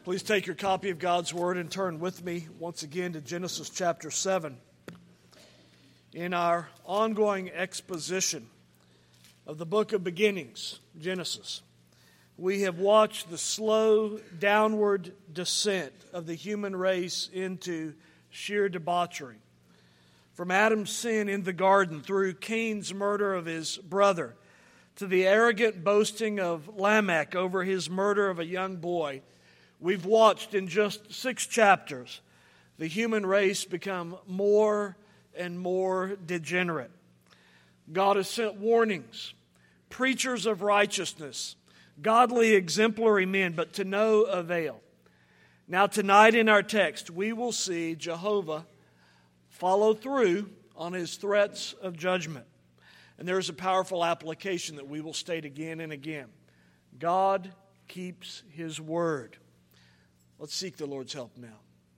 Please take your copy of God's Word and turn with me once again to Genesis chapter 7. In our ongoing exposition of the book of beginnings, Genesis, we have watched the slow downward descent of the human race into sheer debauchery. From Adam's sin in the garden through Cain's murder of his brother to the arrogant boasting of Lamech over his murder of a young boy, we've watched in just 6 chapters the human race become more and more degenerate. God has sent warnings, preachers of righteousness, godly exemplary men, but to no avail. Now tonight in our text, we will see Jehovah follow through on his threats of judgment. And there is a powerful application that we will state again and again. God keeps his word. Let's seek the Lord's help now.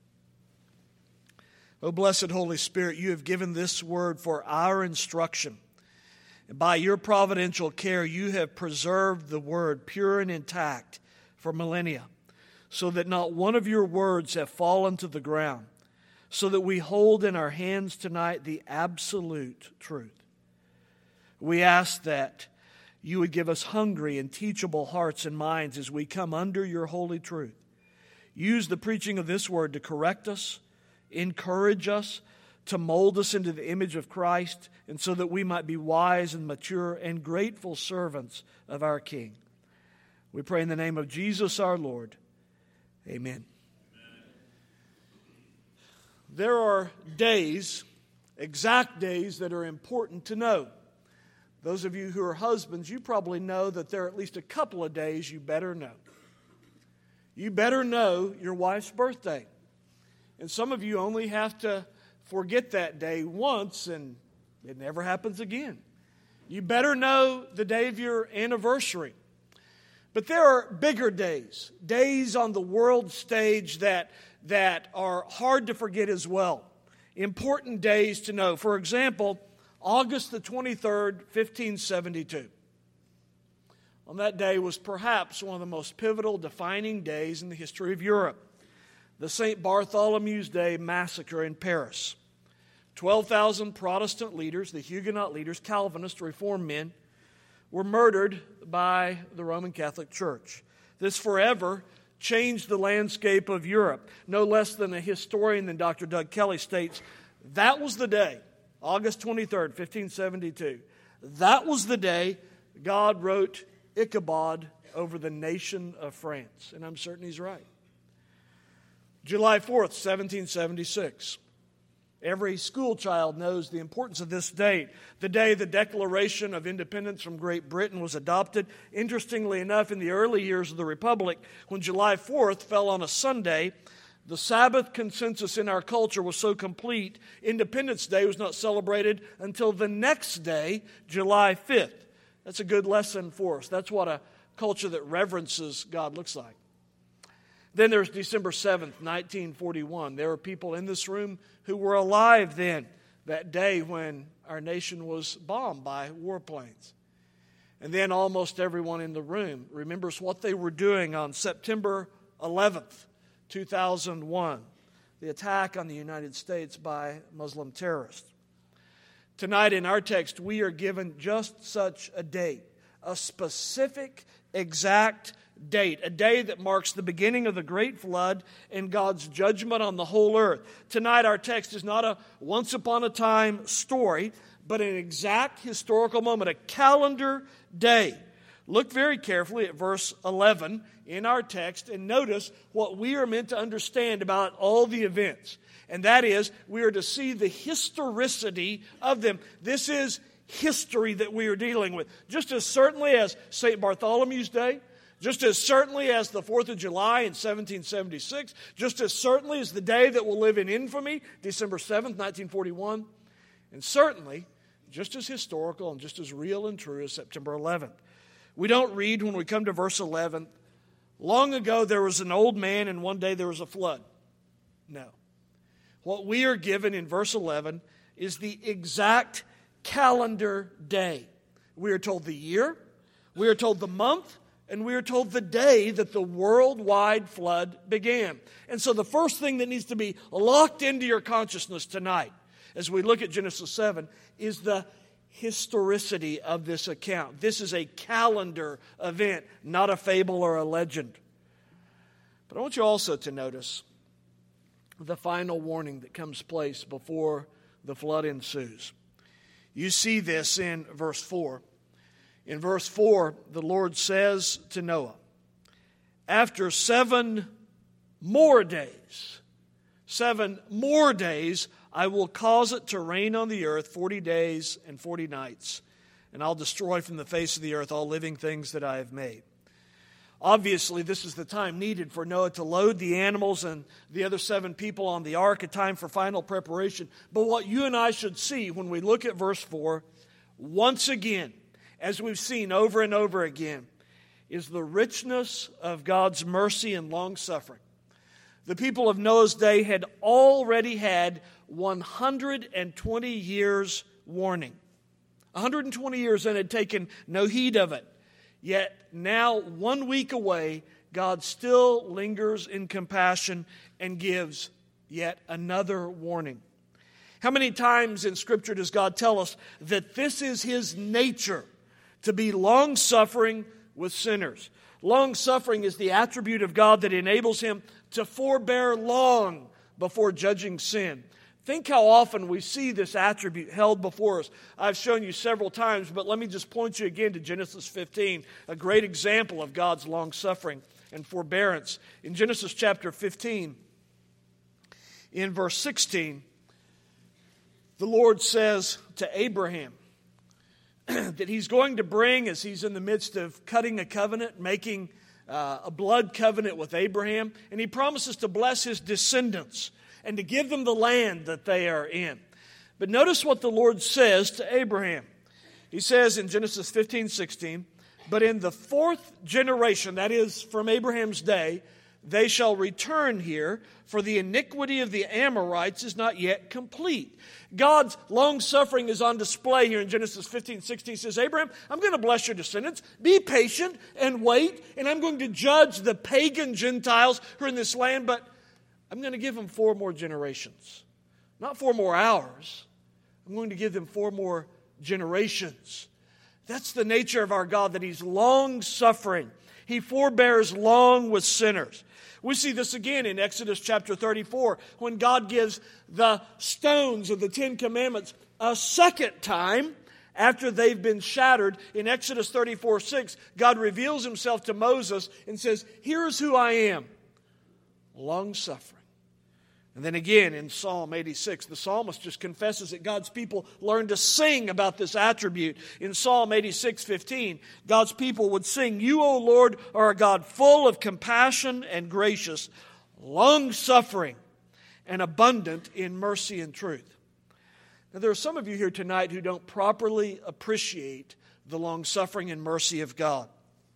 Oh, blessed Holy Spirit, you have given this word for our instruction. And by your providential care, you have preserved the word pure and intact for millennia, so that not one of your words have fallen to the ground, so that we hold in our hands tonight the absolute truth. We ask that you would give us hungry and teachable hearts and minds as we come under your holy truth. Use the preaching of this word to correct us, encourage us, to mold us into the image of Christ, and so that we might be wise and mature and grateful servants of our King. We pray in the name of Jesus our Lord. Amen. There are days, exact days, that are important to know. Those of you who are husbands, you probably know that there are at least a couple of days you better know. You better know your wife's birthday. And some of you only have to forget that day once and it never happens again. You better know the day of your anniversary. But there are bigger days, days on the world stage that are hard to forget as well. Important days to know. For example, August the 23rd, 1572. On that day was perhaps one of the most pivotal, defining days in the history of Europe. The St. Bartholomew's Day massacre in Paris. 12,000 Protestant leaders, the Huguenot leaders, Calvinist Reformed men, were murdered by the Roman Catholic Church. This forever changed the landscape of Europe. No less than a historian than Dr. Doug Kelly states, that was the day, August 23rd, 1572. That was the day God wrote Ichabod over the nation of France. And I'm certain he's right. July 4th, 1776. Every school child knows the importance of this date, the day the Declaration of Independence from Great Britain was adopted. Interestingly enough, in the early years of the Republic, when July 4th fell on a Sunday, the Sabbath consensus in our culture was so complete, Independence Day was not celebrated until the next day, July 5th. That's a good lesson for us. That's what a culture that reverences God looks like. Then there's December 7th, 1941. There are people in this room who were alive then, that day when our nation was bombed by warplanes. And then almost everyone in the room remembers what they were doing on September 11th, 2001, the attack on the United States by Muslim terrorists. Tonight in our text, we are given just such a date, a specific, exact date, a day that marks the beginning of the great flood and God's judgment on the whole earth. Tonight our text is not a once upon a time story, but an exact historical moment, a calendar day. Look very carefully at verse 11 in our text and notice what we are meant to understand about all the events. And that is, we are to see the historicity of them. This is history that we are dealing with. Just as certainly as St. Bartholomew's Day, just as certainly as the 4th of July in 1776, just as certainly as the day that will live in infamy, December 7th, 1941, and certainly just as historical and just as real and true as September 11th. We don't read when we come to verse 11, long ago there was an old man and one day there was a flood. No. What we are given in verse 11 is the exact calendar day. We are told the year, we are told the month, And we are told the day that the worldwide flood began. And so the first thing that needs to be locked into your consciousness tonight, as we look at Genesis 7, is the historicity of this account. This is a calendar event, not a fable or a legend. But I want you also to notice the final warning that comes place before the flood ensues. You see this in verse 4. In verse 4, the Lord says to Noah, after 7 more days, I will cause it to rain on the earth 40 days and 40 nights, and I'll destroy from the face of the earth all living things that I have made. Obviously, this is the time needed for Noah to load the animals and the other 7 people on the ark, a time for final preparation. But what you and I should see when we look at verse 4, once again, as we've seen over and over again, is the richness of God's mercy and long-suffering. The people of Noah's day had already had 120 years warning. 120 years and had taken no heed of it. Yet now, 1 week away, God still lingers in compassion and gives yet another warning. How many times in Scripture does God tell us that this is His nature, to be long-suffering with sinners? Long-suffering is the attribute of God that enables Him to forbear long before judging sin. Think how often we see this attribute held before us. I've shown you several times, but let me just point you again to Genesis 15, a great example of God's long-suffering and forbearance. In Genesis chapter 15, in verse 16, the Lord says to Abraham that He's going to bring, as He's in the midst of cutting a covenant, making a blood covenant with Abraham, and He promises to bless his descendants and to give them the land that they are in. But notice what the Lord says to Abraham. He says in Genesis 15:16, but in the 4th generation, that is from Abraham's day, they shall return here, for the iniquity of the Amorites is not yet complete. God's long-suffering is on display here in Genesis 15:16. He says, Abraham, I'm going to bless your descendants. Be patient and wait, and I'm going to judge the pagan Gentiles who are in this land, but I'm going to give them 4 more generations. Not 4 more hours. I'm going to give them 4 more generations. That's the nature of our God, that He's long-suffering. He forbears long with sinners. We see this again in Exodus chapter 34, when God gives the stones of the 10 Commandments a second time after they've been shattered. In Exodus 34:6, God reveals Himself to Moses and says, here's who I am, long-suffering. And then again in Psalm 86, the psalmist just confesses that God's people learn to sing about this attribute. In Psalm 86:15, God's people would sing, you, O Lord, are a God full of compassion and gracious, long-suffering, and abundant in mercy and truth. Now, there are some of you here tonight who don't properly appreciate the long-suffering and mercy of God.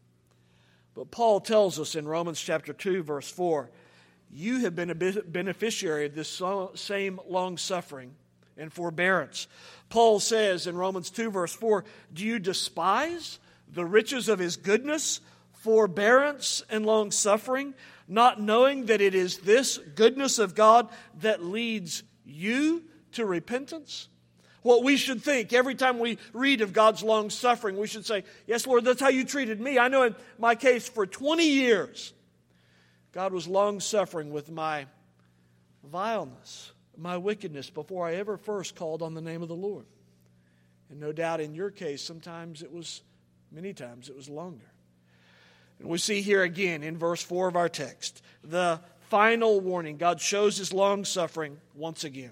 But Paul tells us in Romans chapter 2, verse 4, you have been a beneficiary of this same long-suffering and forbearance. Paul says in Romans 2, verse 4, do you despise the riches of His goodness, forbearance, and long-suffering, not knowing that it is this goodness of God that leads you to repentance? What we should think every time we read of God's long-suffering, we should say, yes, Lord, that's how you treated me. I know in my case for 20 years, God was long-suffering with my vileness, my wickedness, before I ever first called on the name of the Lord. And no doubt in your case, many times it was longer. And we see here again in verse 4 of our text, the final warning. God shows His long-suffering once again.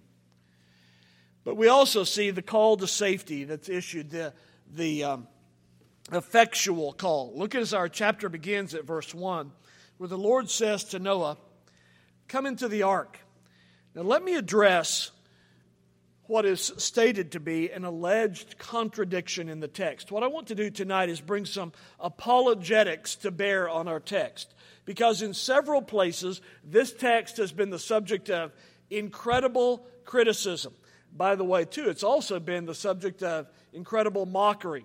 But we also see the call to safety that's issued, the effectual call. Look as our chapter begins at verse 1. Where the Lord says to Noah, come into the ark. Now let me address what is stated to be an alleged contradiction in the text. What I want to do tonight is bring some apologetics to bear on our text. Because in several places, this text has been the subject of incredible criticism. By the way, too, it's also been the subject of incredible mockery.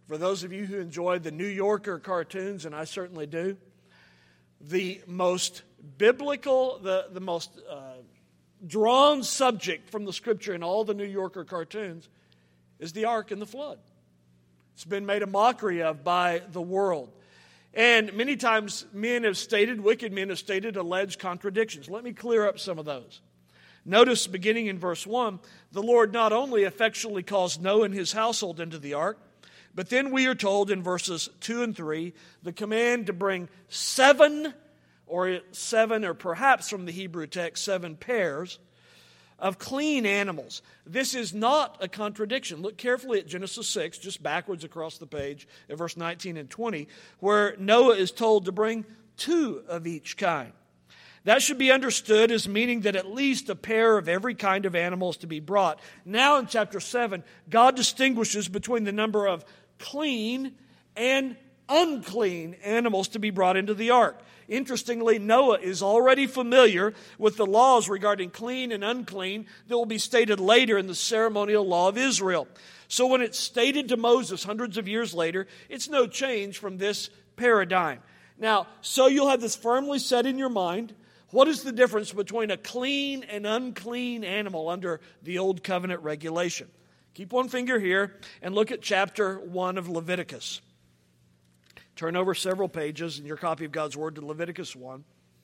For those of you who enjoy the New Yorker cartoons, and I certainly do, the most biblical, the most drawn subject from the Scripture in all the New Yorker cartoons is the ark and the flood. It's been made a mockery of by the world. And many times wicked men have stated alleged contradictions. Let me clear up some of those. Notice, beginning in verse 1, the Lord not only effectually caused Noah and his household into the ark, but then we are told in verses 2 and 3, the command to bring seven, or perhaps from the Hebrew text, 7 pairs of clean animals. This is not a contradiction. Look carefully at Genesis 6, just backwards across the page, at verse 19 and 20, where Noah is told to bring 2 of each kind. That should be understood as meaning that at least a pair of every kind of animal is to be brought. Now in chapter 7, God distinguishes between the number of clean and unclean animals to be brought into the ark. Interestingly, Noah is already familiar with the laws regarding clean and unclean that will be stated later in the ceremonial law of Israel. So when it's stated to Moses hundreds of years later, it's no change from this paradigm. Now, so you'll have this firmly set in your mind. What is the difference between a clean and unclean animal under the Old Covenant regulation? Keep one finger here and look at chapter 1 of Leviticus. Turn over several pages in your copy of God's Word to Leviticus 1.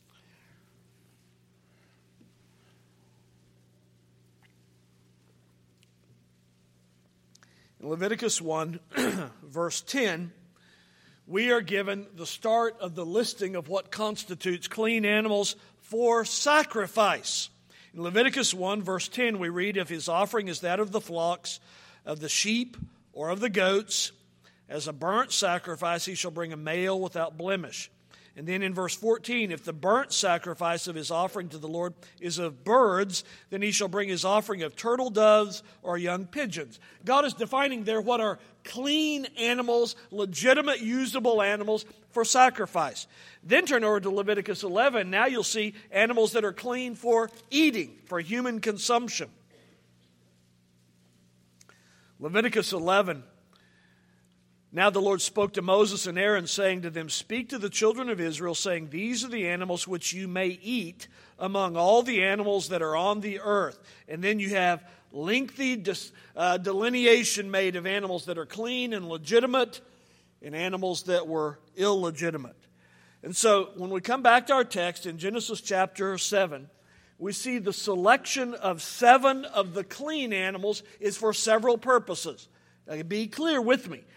In Leviticus 1, verse 10, we are given the start of the listing of what constitutes clean animals for sacrifice. In Leviticus 1, verse 10, we read, if his offering is that of the flocks, of the sheep, or of the goats, as a burnt sacrifice, he shall bring a male without blemish. And then in verse 14, if the burnt sacrifice of his offering to the Lord is of birds, then he shall bring his offering of turtle doves or young pigeons. God is defining there what are clean animals, legitimate, usable animals for sacrifice. Then turn over to Leviticus 11. Now you'll see animals that are clean for eating, for human consumption. Leviticus 11. Now the Lord spoke to Moses and Aaron, saying to them, speak to the children of Israel, saying, these are the animals which you may eat among all the animals that are on the earth. And then you have lengthy delineation made of animals that are clean and legitimate and animals that were illegitimate. And so when we come back to our text in Genesis chapter 7, we see the selection of 7 of the clean animals is for several purposes. Now, be clear with me.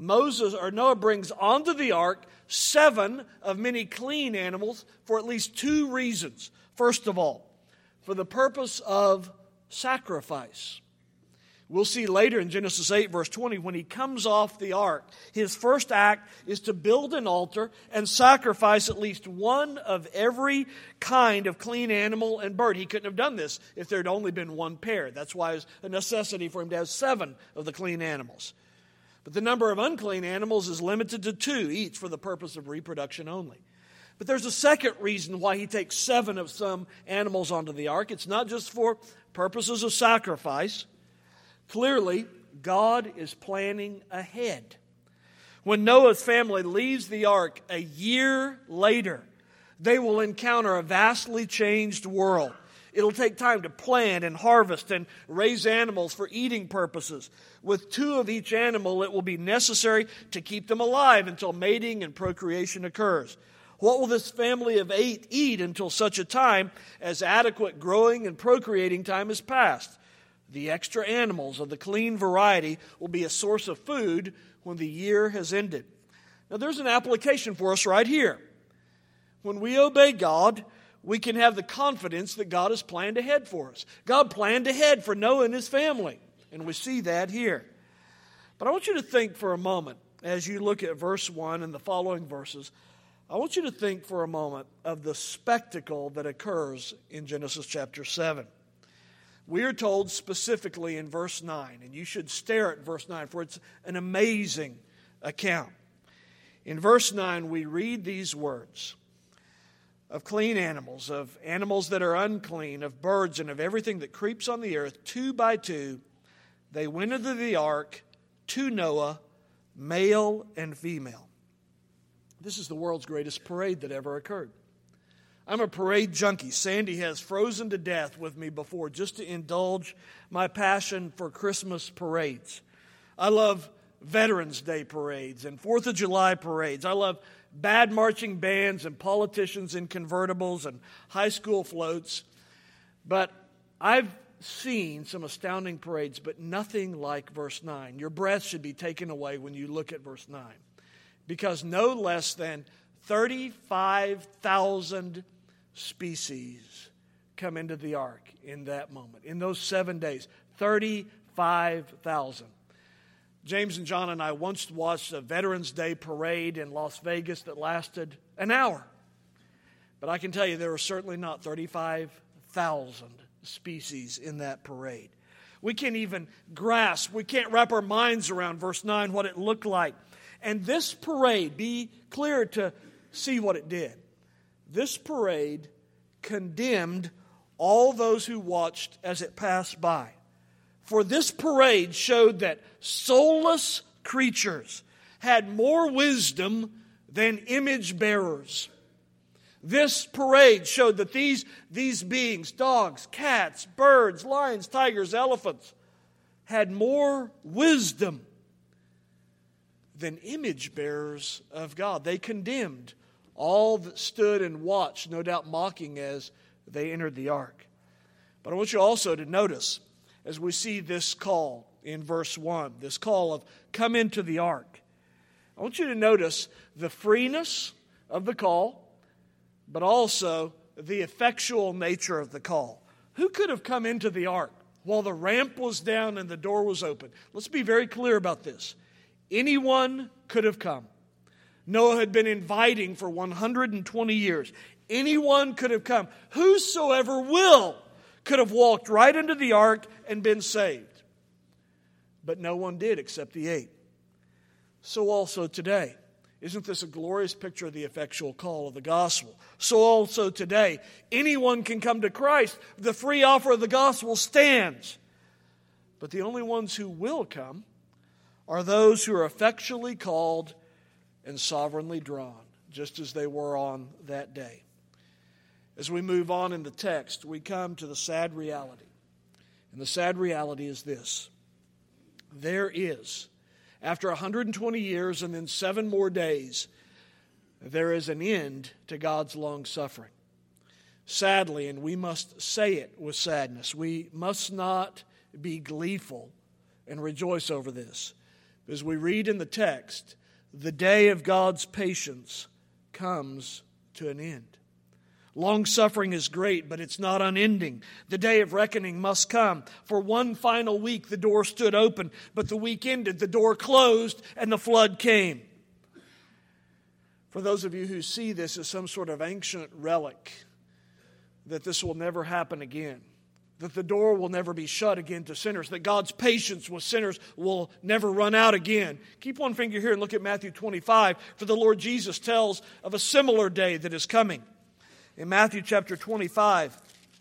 Noah brings onto the ark 7 of many clean animals for at least 2 reasons. First of all, for the purpose of sacrifice. We'll see later in Genesis 8, verse 20, when he comes off the ark, his first act is to build an altar and sacrifice at least 1 of every kind of clean animal and bird. He couldn't have done this if there had only been 1 pair. That's why it's a necessity for him to have 7 of the clean animals. But the number of unclean animals is limited to 2 each for the purpose of reproduction only. But there's a second reason why he takes 7 of some animals onto the ark. It's not just for purposes of sacrifice. Clearly, God is planning ahead. When Noah's family leaves the ark a year later, they will encounter a vastly changed world. It'll take time to plant and harvest and raise animals for eating purposes. With 2 of each animal, it will be necessary to keep them alive until mating and procreation occurs. What will this family of 8 eat until such a time as adequate growing and procreating time has passed? The extra animals of the clean variety will be a source of food when the year has ended. Now there's an application for us right here. When we obey God, we can have the confidence that God has planned ahead for us. God planned ahead for Noah and his family, and we see that here. But I want you to think for a moment, as you look at verse 1 and the following verses, I want you to think for a moment of the spectacle that occurs in Genesis chapter 7. We are told specifically in verse 9, and you should stare at verse 9, for it's an amazing account. In verse 9, we read these words: of clean animals, of animals that are unclean, of birds, and of everything that creeps on the earth, 2 by 2, they went into the ark to Noah male and female. This is the world's greatest parade that ever occurred. I'm a parade junkie. Sandy has frozen to death with me before just to indulge my passion for Christmas parades. I love Veterans Day parades and 4th of July parades. I love bad marching bands and politicians in convertibles and high school floats. But I've seen some astounding parades, but nothing like verse 9. Your breath should be taken away when you look at verse 9. Because no less than 35,000 species come into the ark in that moment. In those 7 days, 35,000. James and John and I once watched a Veterans Day parade in Las Vegas that lasted an hour. But I can tell you there were certainly not 35,000 species in that parade. We can't even grasp, we can't wrap our minds around verse 9, what it looked like. And this parade, be clear to see what it did. This parade condemned all those who watched as it passed by. For this parade showed that soulless creatures had more wisdom than image bearers. This parade showed that these beings, dogs, cats, birds, lions, tigers, elephants, had more wisdom than image bearers of God. They condemned all that stood and watched, no doubt mocking as they entered the ark. But I want you also to notice, as we see this call in verse 1, this call of come into the ark, I want you to notice the freeness of the call, but also the effectual nature of the call. Who could have come into the ark while the ramp was down and the door was open? Let's be very clear about this. Anyone could have come. Noah had been inviting for 120 years. Anyone could have come. Whosoever will could have walked right into the ark and been saved. But no one did except the 8. So also today. Isn't this a glorious picture of the effectual call of the gospel? So also today, anyone can come to Christ. The free offer of the gospel stands. But the only ones who will come are those who are effectually called and sovereignly drawn, just as they were on that day. As we move on in the text, we come to the sad reality. And the sad reality is this. There is, after 120 years and then 7 more days, there is an end to God's long suffering. Sadly, and we must say it with sadness, we must not be gleeful and rejoice over this. As we read in the text, the day of God's patience comes to an end. Long suffering is great, but it's not unending. The day of reckoning must come. For one final week, the door stood open, but the week ended, the door closed, and the flood came. For those of you who see this as some sort of ancient relic, that this will never happen again, that the door will never be shut again to sinners, that God's patience with sinners will never run out again. Keep one finger here and look at Matthew 25, for the Lord Jesus tells of a similar day that is coming. In Matthew chapter 25,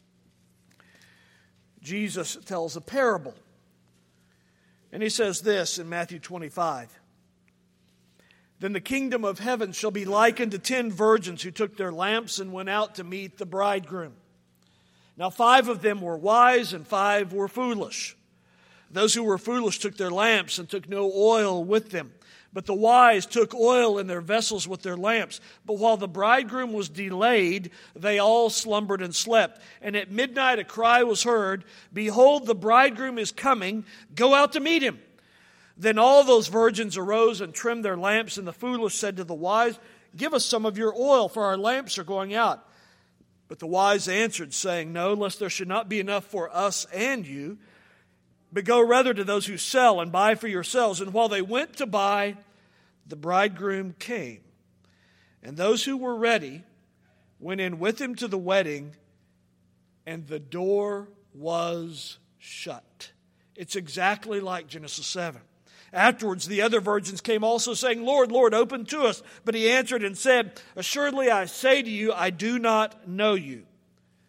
Jesus tells a parable. And he says this in Matthew 25. Then the kingdom of heaven shall be likened to 10 virgins who took their lamps and went out to meet the bridegroom. Now 5 of them were wise and 5 were foolish. Those who were foolish took their lamps and took no oil with them. But the wise took oil in their vessels with their lamps. But while the bridegroom was delayed, they all slumbered and slept. And at midnight a cry was heard, "Behold, the bridegroom is coming. Go out to meet him." Then all those virgins arose and trimmed their lamps. And the foolish said to the wise, "Give us some of your oil, for our lamps are going out." But the wise answered, saying, "No, lest there should not be enough for us and you. But go rather to those who sell and buy for yourselves." And while they went to buy, the bridegroom came. And those who were ready went in with him to the wedding, and the door was shut. It's exactly like Genesis 7. Afterwards, the other virgins came also, saying, "Lord, Lord, open to us." But he answered and said, "Assuredly I say to you, I do not know you.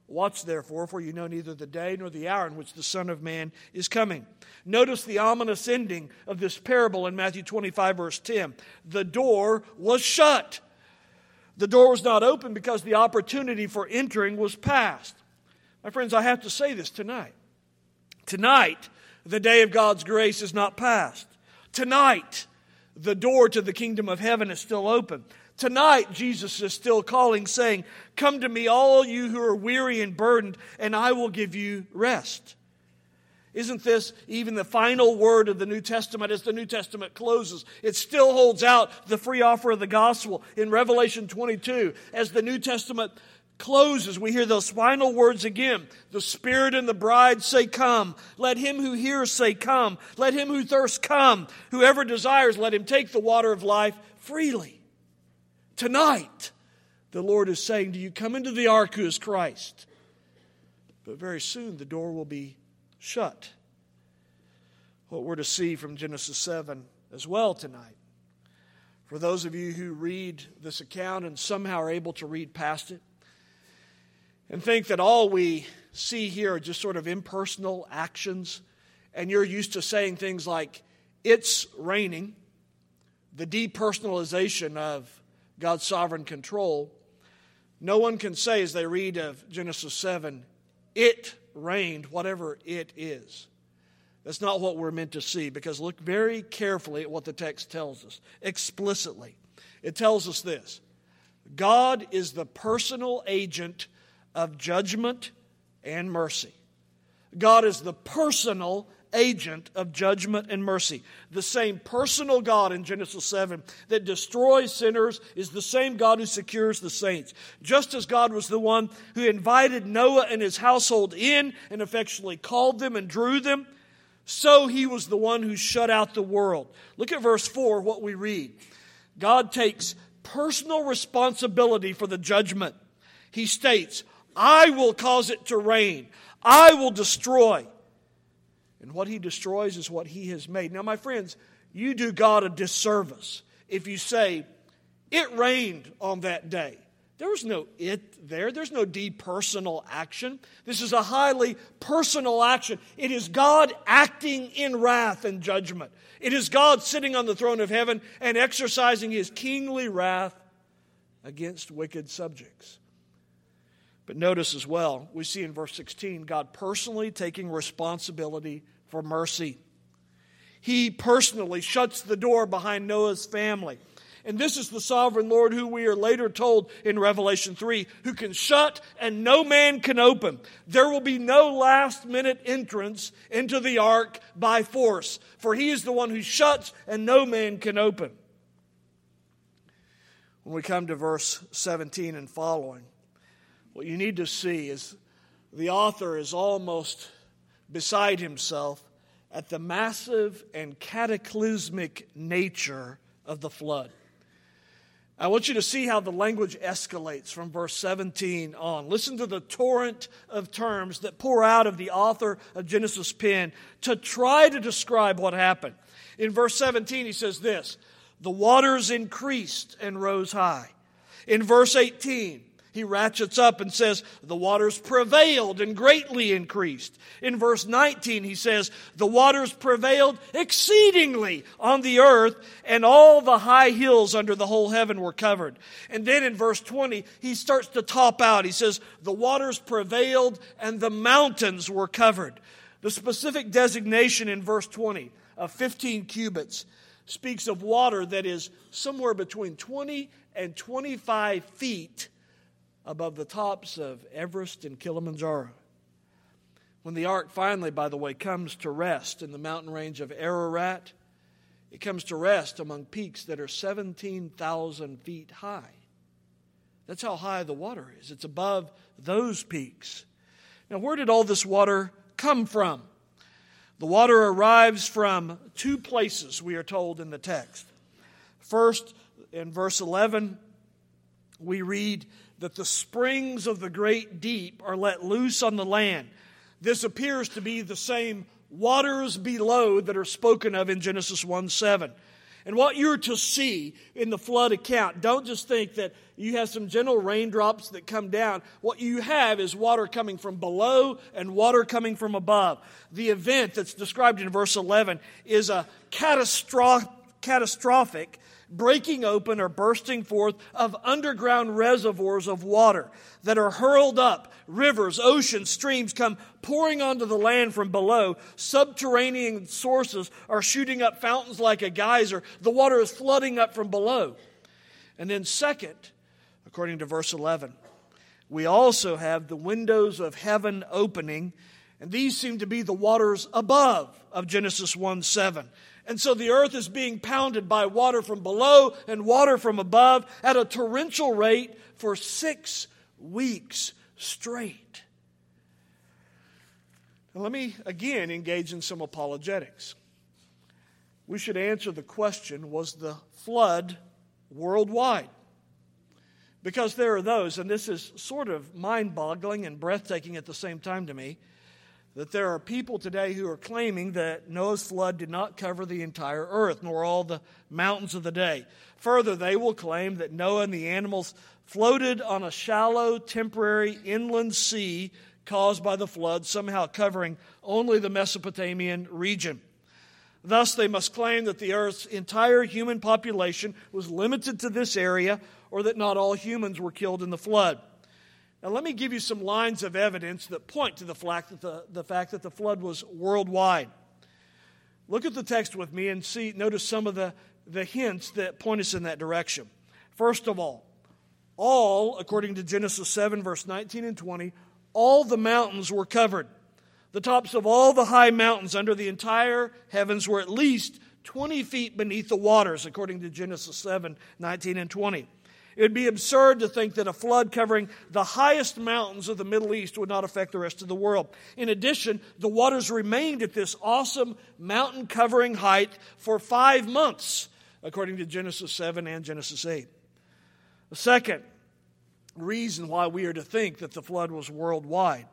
Watch therefore, for you know neither the day nor the hour in which the Son of Man is coming. Notice the ominous ending of this parable in Matthew 25, verse 10. The door was shut. The door was not open because the opportunity for entering was past. My friends, I have to say this tonight. Tonight, the day of God's grace is not past. Tonight, the door to the kingdom of heaven is still open. Tonight, Jesus is still calling, saying, "Come to me, all you who are weary and burdened, and I will give you rest." Isn't this even the final word of the New Testament as the New Testament closes? It still holds out the free offer of the gospel in Revelation 22. As the New Testament closes, we hear those final words again. The Spirit and the bride say, "Come." Let him who hears say, "Come." Let him who thirsts come. Whoever desires, let him take the water of life freely. Tonight, the Lord is saying to you, come into the ark who is Christ. But very soon the door will be shut. What we're to see from Genesis 7 as well tonight. For those of you who read this account and somehow are able to read past it and think that all we see here are just sort of impersonal actions, and you're used to saying things like, "It's raining," the depersonalization of God's sovereign control, no one can say as they read of Genesis 7, "It rained," whatever it is. That's not what we're meant to see, because look very carefully at what the text tells us explicitly. It tells us this: God is the personal agent of judgment and mercy. God is the personal agent of judgment and mercy. The same personal God in Genesis 7 that destroys sinners is the same God who secures the saints. Just as God was the one who invited Noah and his household in and effectually called them and drew them, so He was the one who shut out the world. Look at verse 4, what we read. God takes personal responsibility for the judgment. He states, "I will cause it to rain. I will destroy." And what He destroys is what He has made. Now, my friends, you do God a disservice if you say, "It rained on that day." There was no "it" there. There's no depersonal action. This is a highly personal action. It is God acting in wrath and judgment. It is God sitting on the throne of heaven and exercising His kingly wrath against wicked subjects. But notice as well, we see in verse 16, God personally taking responsibility for mercy. He personally shuts the door behind Noah's family. And this is the sovereign Lord who we are later told in Revelation 3, who can shut and no man can open. There will be no last-minute entrance into the ark by force, for He is the one who shuts and no man can open. When we come to verse 17 and following, what you need to see is the author is almost beside himself at the massive and cataclysmic nature of the flood. I want you to see how the language escalates from verse 17 on. Listen to the torrent of terms that pour out of the author of Genesis' pen to try to describe what happened. In verse 17 he says this: "The waters increased and rose high." In verse 18, he ratchets up and says, "The waters prevailed and greatly increased." In verse 19, he says, "The waters prevailed exceedingly on the earth, and all the high hills under the whole heaven were covered." And then in verse 20, he starts to top out. He says, "The waters prevailed and the mountains were covered." The specific designation in verse 20 of 15 cubits speaks of water that is somewhere between 20 and 25 feet above the tops of Everest and Kilimanjaro. When the ark finally, by the way, comes to rest in the mountain range of Ararat, it comes to rest among peaks that are 17,000 feet high. That's how high the water is. It's above those peaks. Now, where did all this water come from? The water arrives from two places, we are told in the text. First, in verse 11, we read that the springs of the great deep are let loose on the land. This appears to be the same waters below that are spoken of in Genesis 1:7. And what you're to see in the flood account, don't just think that you have some gentle raindrops that come down. What you have is water coming from below and water coming from above. The event that's described in verse 11 is a catastrophic breaking open or bursting forth of underground reservoirs of water that are hurled up. Rivers, oceans, streams come pouring onto the land from below. Subterranean sources are shooting up fountains like a geyser. The water is flooding up from below. And then second, according to verse 11, we also have the windows of heaven opening, and these seem to be the waters above of Genesis 1:7. And so the earth is being pounded by water from below and water from above at a torrential rate for 6 weeks straight. Now let me again engage in some apologetics. We should answer the question, was the flood worldwide? Because there are those, and this is sort of mind-boggling and breathtaking at the same time to me, that there are people today who are claiming that Noah's flood did not cover the entire earth, nor all the mountains of the day. Further, they will claim that Noah and the animals floated on a shallow, temporary inland sea caused by the flood, somehow covering only the Mesopotamian region. Thus, they must claim that the earth's entire human population was limited to this area, or that not all humans were killed in the flood. Now, let me give you some lines of evidence that point to the fact that the flood was worldwide. Look at the text with me and notice some of the hints that point us in that direction. First of all, according to Genesis 7, verse 19 and 20, all the mountains were covered. The tops of all the high mountains under the entire heavens were at least 20 feet beneath the waters, according to Genesis 7, 19 and 20. It would be absurd to think that a flood covering the highest mountains of the Middle East would not affect the rest of the world. In addition, the waters remained at this awesome mountain-covering height for 5 months, according to Genesis 7 and Genesis 8. The second reason why we are to think that the flood was worldwide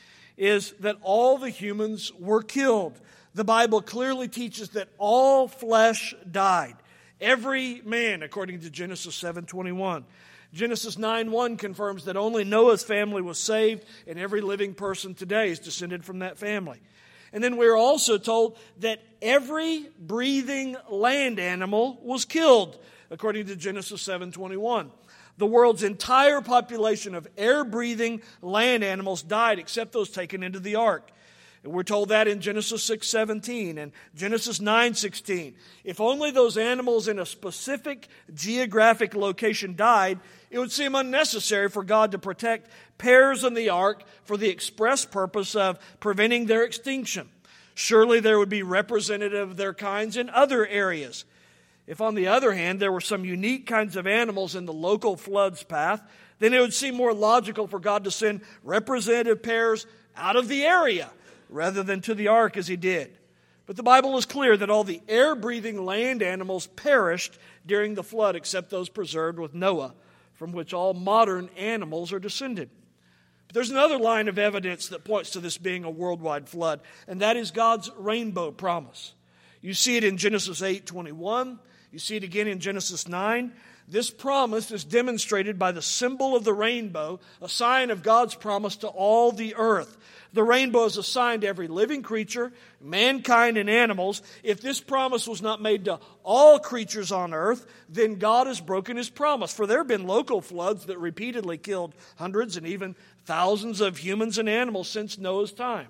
is that all the humans were killed. The Bible clearly teaches that all flesh died. Every man, according to Genesis 7:21. Genesis 9:1 confirms that only Noah's family was saved, and every living person today is descended from that family. And then we're also told that every breathing land animal was killed, according to Genesis 7:21. The world's entire population of air-breathing land animals died, except those taken into the ark. And we're told that in Genesis 6:17 and Genesis 9:16. If only those animals in a specific geographic location died, it would seem unnecessary for God to protect pairs in the ark for the express purpose of preventing their extinction. Surely there would be representative of their kinds in other areas. If, on the other hand, there were some unique kinds of animals in the local flood's path, then it would seem more logical for God to send representative pairs out of the area rather than to the ark as he did. But the Bible is clear that all the air-breathing land animals perished during the flood except those preserved with Noah, from which all modern animals are descended. But there's another line of evidence that points to this being a worldwide flood, and that is God's rainbow promise. You see it in Genesis 8:21. You see it again in Genesis 9. This promise is demonstrated by the symbol of the rainbow, a sign of God's promise to all the earth. The rainbow is a sign to every living creature, mankind and animals. If this promise was not made to all creatures on earth, then God has broken his promise. For there have been local floods that repeatedly killed hundreds and even thousands of humans and animals since Noah's time.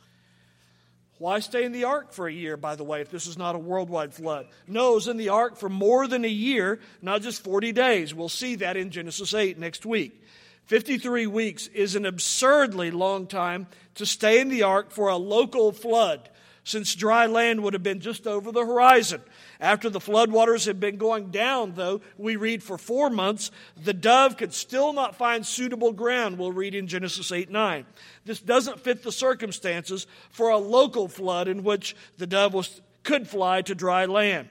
Why stay in the ark for a year, by the way, if this is not a worldwide flood? Noah's in the ark for more than a year, not just 40 days. We'll see that in Genesis 8 next week. 53 weeks is an absurdly long time to stay in the ark for a local flood, since dry land would have been just over the horizon. After the floodwaters had been going down, though, we read for 4 months, the dove could still not find suitable ground, we'll read in Genesis 8:9. This doesn't fit the circumstances for a local flood in which the dove could fly to dry land.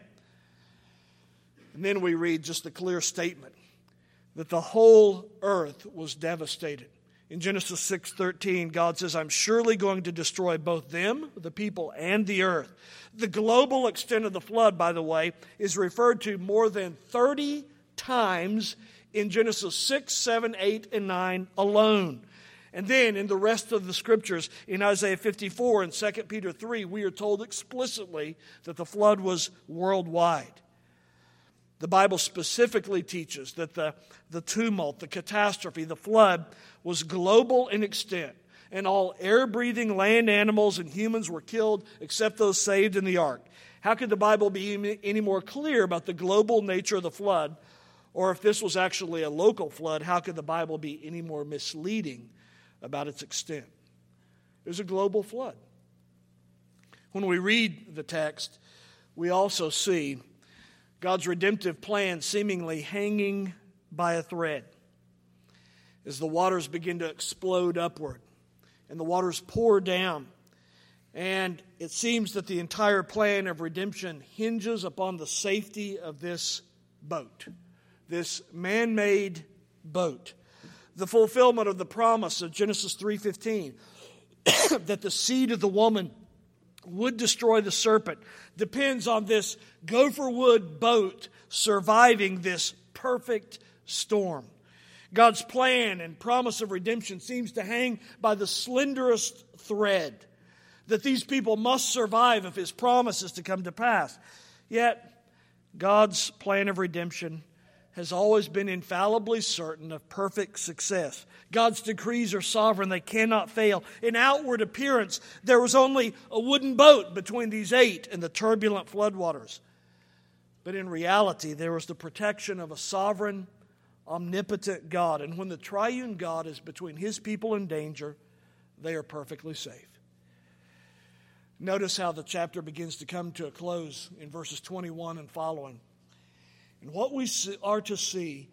And then we read just the clear statement that the whole earth was devastated. In Genesis 6:13, God says, I'm surely going to destroy both them, the people, and the earth. The global extent of the flood, by the way, is referred to more than 30 times in Genesis 6, 7, 8, and 9 alone. And then in the rest of the scriptures, in Isaiah 54 and 2 Peter 3, we are told explicitly that the flood was worldwide. The Bible specifically teaches that the tumult, the catastrophe, the flood was global in extent, and all air-breathing land animals and humans were killed except those saved in the ark. How could the Bible be any more clear about the global nature of the flood? Or if this was actually a local flood, how could the Bible be any more misleading about its extent? It was a global flood. When we read the text, we also see God's redemptive plan seemingly hanging by a thread as the waters begin to explode upward and the waters pour down. And it seems that the entire plan of redemption hinges upon the safety of this boat, this man-made boat. The fulfillment of the promise of Genesis 3:15 that the seed of the woman would destroy the serpent depends on this gopher wood boat surviving this perfect storm. God's plan and promise of redemption seems to hang by the slenderest thread, that these people must survive if His promise is to come to pass. Yet, God's plan of redemption has always been infallibly certain of perfect success. God's decrees are sovereign. They cannot fail. In outward appearance, there was only a wooden boat between these 8 and the turbulent floodwaters. But in reality, there was the protection of a sovereign, omnipotent God. And when the triune God is between His people in danger, they are perfectly safe. Notice how the chapter begins to come to a close in verses 21 and following. And what we are to see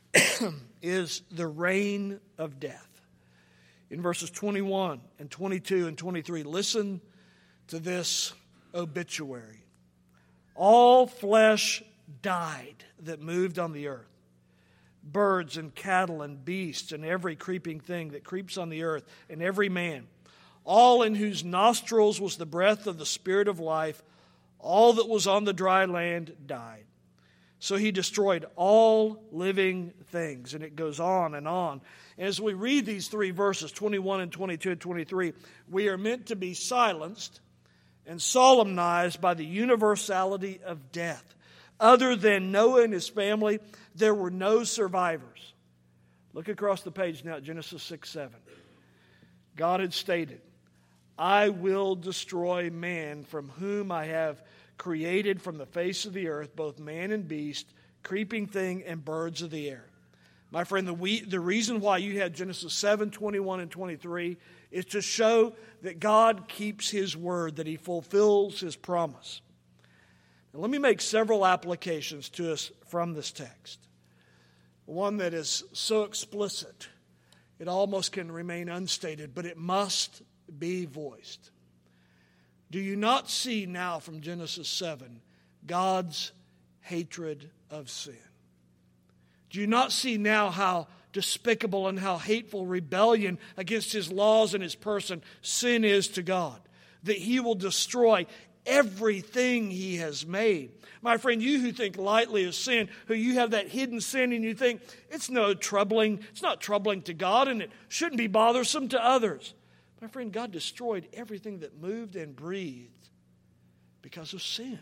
is the reign of death. In verses 21 and 22 and 23, listen to this obituary. All flesh died that moved on the earth. Birds and cattle and beasts and every creeping thing that creeps on the earth, and every man, all in whose nostrils was the breath of the Spirit of life, all that was on the dry land died. So He destroyed all living things. And it goes on and on. As we read these 3 verses, 21 and 22 and 23, we are meant to be silenced and solemnized by the universality of death. Other than Noah and his family, there were no survivors. Look across the page now at Genesis 6:7. God had stated, I will destroy man from whom I have created from the face of the earth, both man and beast, creeping thing, and birds of the air. My friend, the reason why you had Genesis 7, 21, and 23 is to show that God keeps His word, that He fulfills His promise. Now, let me make several applications to us from this text. One that is so explicit, it almost can remain unstated, but it must be voiced. Do you not see now from Genesis 7 God's hatred of sin? Do you not see now how despicable and how hateful rebellion against His laws and His person sin is to God? That He will destroy everything He has made. My friend, you who think lightly of sin, who you have that hidden sin and you think it's not troubling to God and it shouldn't be bothersome to others. My friend, God destroyed everything that moved and breathed because of sin.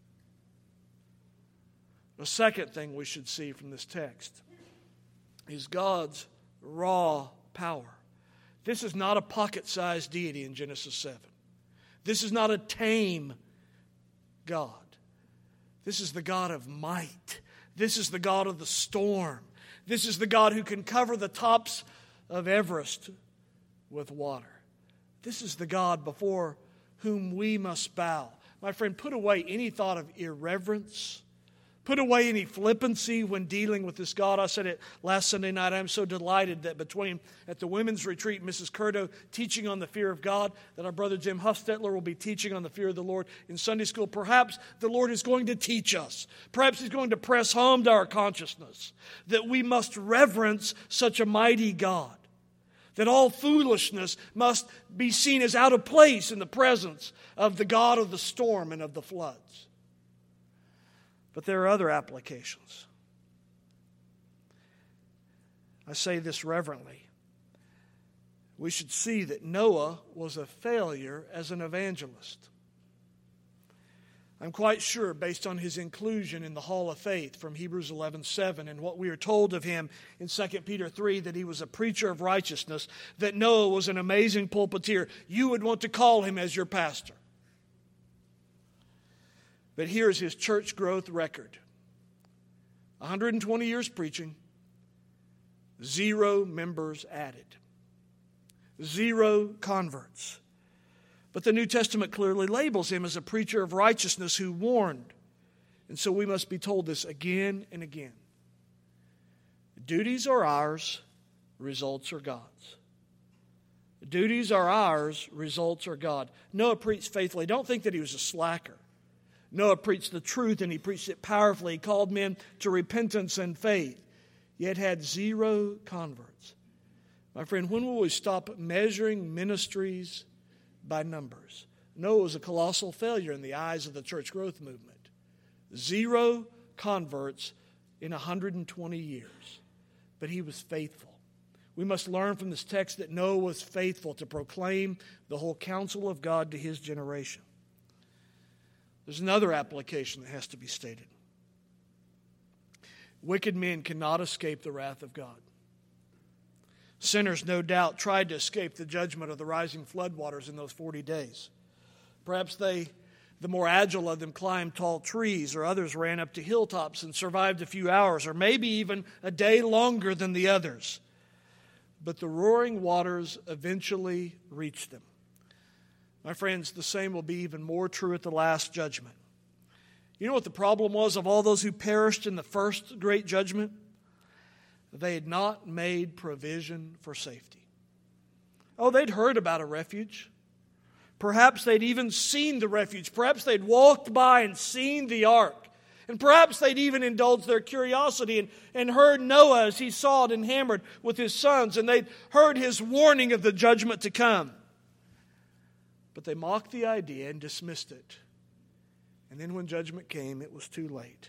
The second thing we should see from this text is God's raw power. This is not a pocket-sized deity in Genesis 7. This is not a tame God. This is the God of might. This is the God of the storm. This is the God who can cover the tops of Everest with water. This is the God before whom we must bow. My friend, put away any thought of irreverence. Put away any flippancy when dealing with this God. I said it last Sunday night. I'm so delighted that at the women's retreat, Mrs. Curdo teaching on the fear of God, that our brother Jim Huffstetler will be teaching on the fear of the Lord in Sunday school. Perhaps the Lord is going to teach us. Perhaps He's going to press home to our consciousness that we must reverence such a mighty God. that all foolishness must be seen as out of place in the presence of the God of the storm and of the floods. But there are other applications. I say this reverently. We should see that Noah was a failure as an evangelist. I'm quite sure, based on his inclusion in the Hall of Faith from Hebrews 11:7 and what we are told of him in 2 Peter 3, that he was a preacher of righteousness, that Noah was an amazing pulpiteer. You would want to call him as your pastor. But here's his church growth record. 120 years preaching, 0 members added, 0 converts. But the New Testament clearly labels him as a preacher of righteousness who warned. And so we must be told this again and again. Duties are ours, results are God's. Duties are ours, results are God. Noah preached faithfully. Don't think that he was a slacker. Noah preached the truth, and he preached it powerfully. He called men to repentance and faith, yet had 0 converts. My friend, when will we stop measuring ministries by numbers? Noah was a colossal failure in the eyes of the church growth movement. 0 converts in 120 years. But he was faithful. We must learn from this text that Noah was faithful to proclaim the whole counsel of God to his generation. There's another application that has to be stated. Wicked men cannot escape the wrath of God. Sinners, no doubt, tried to escape the judgment of the rising floodwaters in those 40 days. Perhaps the more agile of them, climbed tall trees, or others ran up to hilltops and survived a few hours, or maybe even a day longer than the others. But the roaring waters eventually reached them. My friends, the same will be even more true at the last judgment. You know what the problem was of all those who perished in the first great judgment? They had not made provision for safety. Oh, they'd heard about a refuge. Perhaps they'd even seen the refuge. Perhaps they'd walked by and seen the ark. And perhaps they'd even indulged their curiosity and heard Noah as he sawed and hammered with his sons. And they'd heard his warning of the judgment to come. But they mocked the idea and dismissed it. And then when judgment came, it was too late.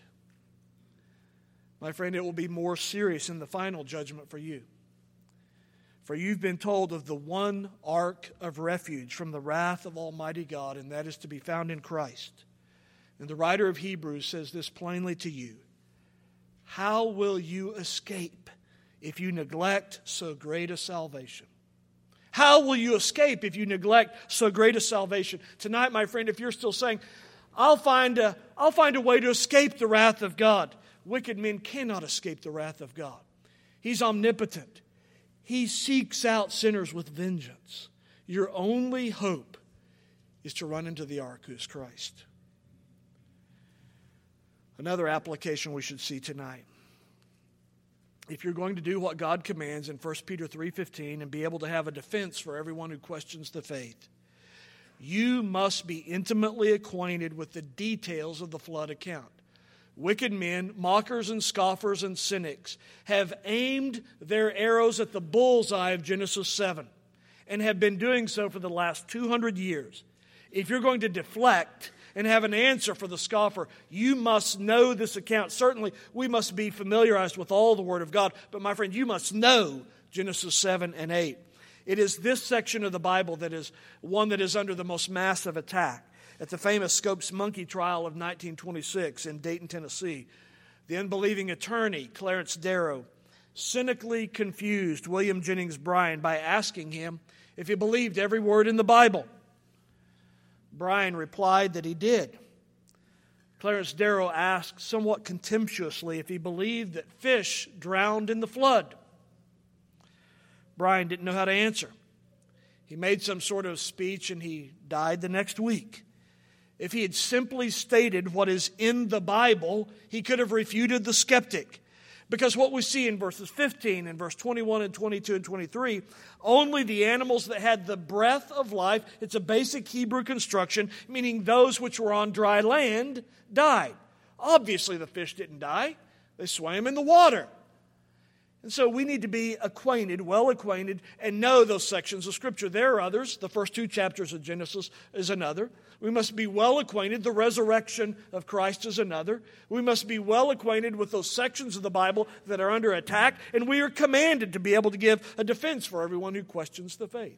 My friend, it will be more serious in the final judgment for you. For you've been told of the one ark of refuge from the wrath of Almighty God, and that is to be found in Christ. And the writer of Hebrews says this plainly to you. How will you escape if you neglect so great a salvation? How will you escape if you neglect so great a salvation? Tonight, my friend, if you're still saying, I'll find a way to escape the wrath of God. Wicked men cannot escape the wrath of God. He's omnipotent. He seeks out sinners with vengeance. Your only hope is to run into the ark, who is Christ. Another application we should see tonight. If you're going to do what God commands in 1 Peter 3:15 and be able to have a defense for everyone who questions the faith, you must be intimately acquainted with the details of the flood account. Wicked men, mockers and scoffers and cynics have aimed their arrows at the bullseye of Genesis 7 and have been doing so for the last 200 years. If you're going to deflect and have an answer for the scoffer, you must know this account. Certainly, we must be familiarized with all the Word of God, but my friend, you must know Genesis 7 and 8. It is this section of the Bible that is one that is under the most massive attack. At the famous Scopes monkey trial of 1926 in Dayton, Tennessee, the unbelieving attorney, Clarence Darrow, cynically confused William Jennings Bryan by asking him if he believed every word in the Bible. Bryan replied that he did. Clarence Darrow asked somewhat contemptuously if he believed that fish drowned in the flood. Bryan didn't know how to answer. He made some sort of speech and he died the next week. If he had simply stated what is in the Bible, he could have refuted the skeptic. Because what we see in verses 15 and verse 21 and 22 and 23, only the animals that had the breath of life, it's a basic Hebrew construction, meaning those which were on dry land, died. Obviously the fish didn't die. They swam in the water. And so we need to be acquainted, well acquainted, and know those sections of Scripture. There are others. The first 2 chapters of Genesis is another. We must be well acquainted. The resurrection of Christ is another. We must be well acquainted with those sections of the Bible that are under attack, and we are commanded to be able to give a defense for everyone who questions the faith.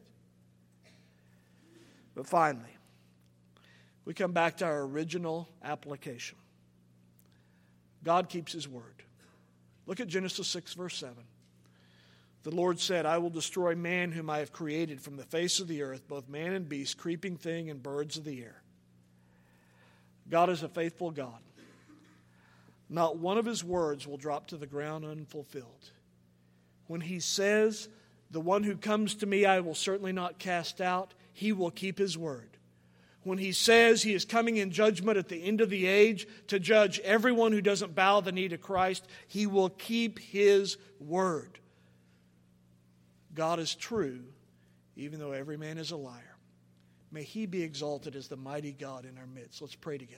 But finally, we come back to our original application. God keeps His word. Look at Genesis 6, verse 7. The Lord said, I will destroy man whom I have created from the face of the earth, both man and beast, creeping thing, and birds of the air. God is a faithful God. Not one of His words will drop to the ground unfulfilled. When He says, the one who comes to me I will certainly not cast out, He will keep His word. When He says He is coming in judgment at the end of the age to judge everyone who doesn't bow the knee to Christ, He will keep His word. God is true, even though every man is a liar. May He be exalted as the mighty God in our midst. Let's pray together.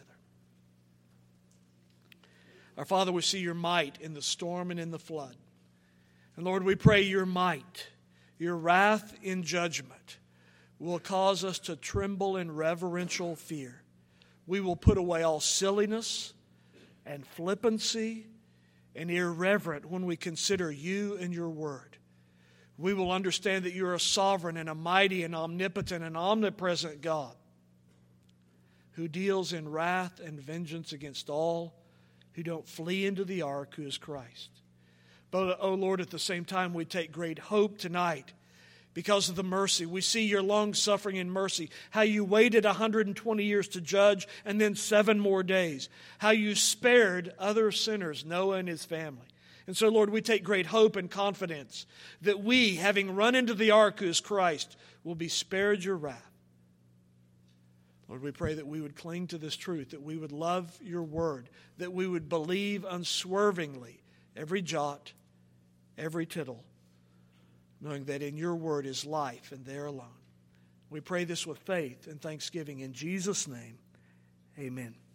Our Father, we see Your might in the storm and in the flood. And Lord, we pray Your might, Your wrath in judgment, will cause us to tremble in reverential fear. We will put away all silliness and flippancy and irreverent when we consider You and Your word. We will understand that You are a sovereign and a mighty and omnipotent and omnipresent God who deals in wrath and vengeance against all who don't flee into the ark, who is Christ. But, oh Lord, at the same time, we take great hope tonight because of the mercy. We see Your long-suffering and mercy, how You waited 120 years to judge and then 7 more days, how You spared other sinners, Noah and his family. And so, Lord, we take great hope and confidence that we, having run into the ark, who is Christ, will be spared Your wrath. Lord, we pray that we would cling to this truth, that we would love Your word, that we would believe unswervingly every jot, every tittle, knowing that in Your word is life and there alone. We pray this with faith and thanksgiving in Jesus' name. Amen.